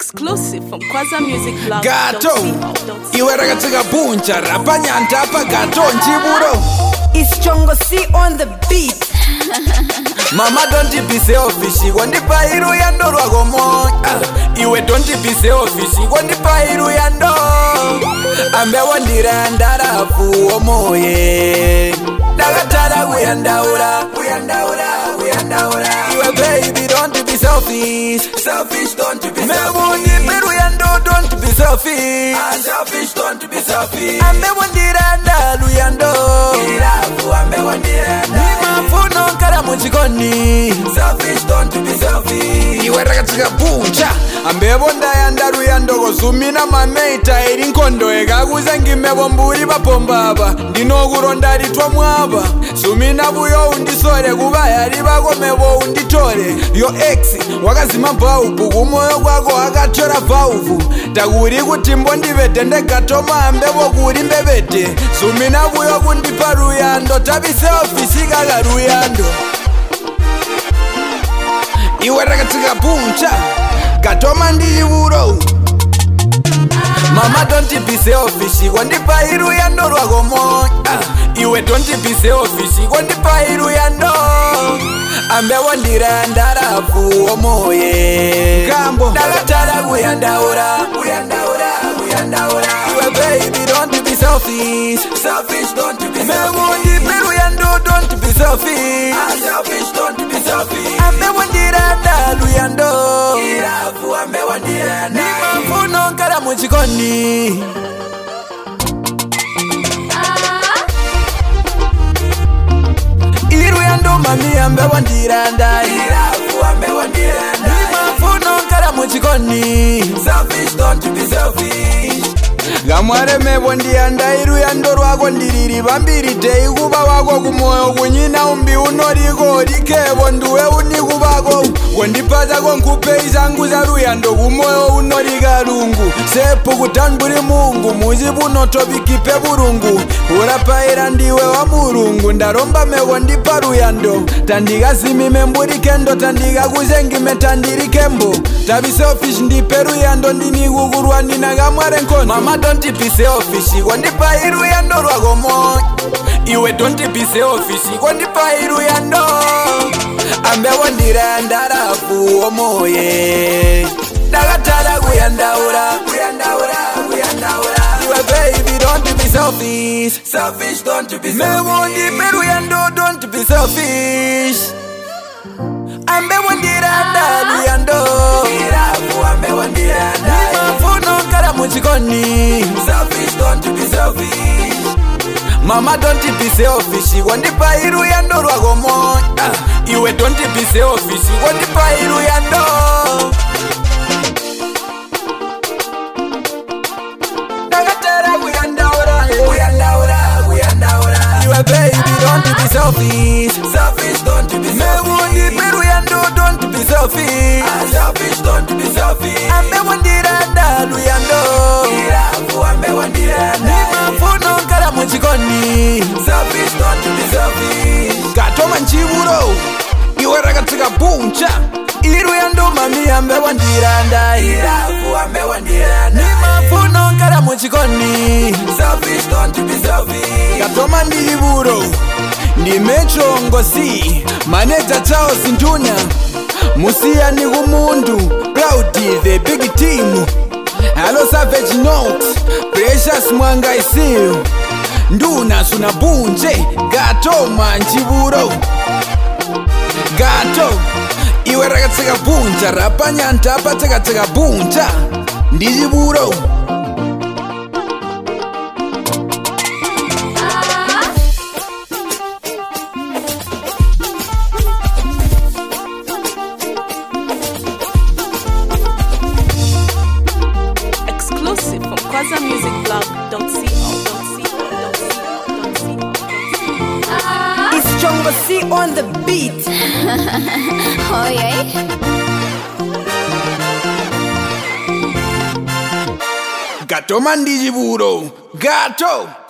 Exclusive from Kwaza Music Blog. Gato, iwe rakatsika puncha rapanyanta apa gato njiburo. It's Chongo C on the beat. Mama don't be selfish, wandipa iru yando rwagomo. Iwe don't be selfish, wandipa iru yando. Ambe wandira ndarafu omoye. Dagatara uyandaura. Iwe baby don't be selfish. Selfish don't be selfish. Memundi peru yando don't be selfish. Selfish don't be selfish. Ambe wandira ndalu yando. Irafu ambe wandira ndalu. Nimafuno nkara muchikoni. Selfish don't be selfish. Iwe rakatsika puncha. Ambe bonda yandaru yando gozumina mameita eri nkondo ekakuze ngimebo mburi bapombaba. Ndinokuronda ritwa mwaba. Sumina buyo undisore kuba yari bakomebo unditore. Yo ex wakazima baubu kumoyo kwako akachora vauvu. Takuri kuti mbondivete ndegatoma ambebo kuri mbevete. Sumina buyo kundipa ruyando tabise ofisi kaka ruyando. Iwe rakatsika puncha gatoma ndiyivuro. Mama don't be selfish, wandipa iru yando rwagomo. Iwe don't be selfish, wandipa iru yando. Ambe wandira ndarafu omoye. Gambo dagatara uyandaura. Iwe baby don't be selfish. Selfish don't be selfish. Memundi peru yando don't be selfish. Selfish don't be selfish. Ambe wandira ndalu yando. Irafu ambe wandira ndalu. Nimafuno nkara muchikoni. Iru yando mami ambe wandira ndalu. Irafu ambe wandira ndalu. Nimafuno nkara muchikoni. Selfish don't be selfish. Gamware mebo ndiyanda iru yando rwako ndiriri vambiri tei kuba wako kumoyo kunyina umbi unoriko rikebo nduwe unikubako. Wondipata konkupe izangu za ruyando kumoyo unorika rungu. Sepu kutanburi mungu muzibu notobikipe burungu. Urapaira ndiwe wa murungu ndaromba meko ndipa ruyando. Tandika simime mburi kendo tandika kuzengime tandiri kembo. Tabi selfish ndipe ruyando ndinikukurwa nina gamware nkono. Mama don't be selfish, wandipa iru yando rwagomo. Iwe don't be selfish, wandipa iru yando. Ambe wandira ndarafu omoye. Dagatara uyandaura. Iwe baby don't be selfish. Selfish don't be selfish. Memundi peru yando don't be selfish. Ambe wandira ndalu yando. Irafu ambe wandira ndalu. Nimafuno nkara muchikoni. Selfish don't be selfish. Mama don't be selfish, wandipa iru yando rwagomo. Iwe don't be selfish, wandipa iru yando. Dagatara uyandaura. Iwe baby don't be selfish. Selfish don't be selfish. Memundi peru yando don't be selfish. Selfish don't be selfish. Ambe wandira ndalu yando. Irafu ambe wandira ndalu. Nimafuno nkara muchikoni. Selfish don't be selfish. Gatoma njiburo. Iwe rakatsika puncha. Iru yando mami ambe wandira ndalu. Irafu ambe wandira ndalu. Nimafuno nkara muchikoni. Selfish don't be selfish. Gatoma ndiyivuro. Ndimechongo C manager chao sintuna. Musia ni kumundu Cloudy the big team. Hello Savage Note Precious Mwanga isiyo. Nduna suna bunje Gato manjiburo. Gato iwe rakatsika bunja rapanyanta apatekatsika bunja ndijiburo. Exclusive from Kwaza Music Blog. It's Chongo C on the beat. Oh yeah. Gatoma ndijiburo. Gato